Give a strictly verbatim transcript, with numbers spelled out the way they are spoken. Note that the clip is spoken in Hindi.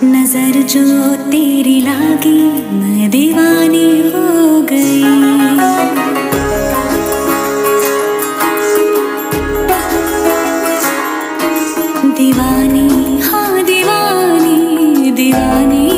नजर जो तेरी लागी मैं दीवानी हो गई। दीवानी हाँ दीवानी दीवानी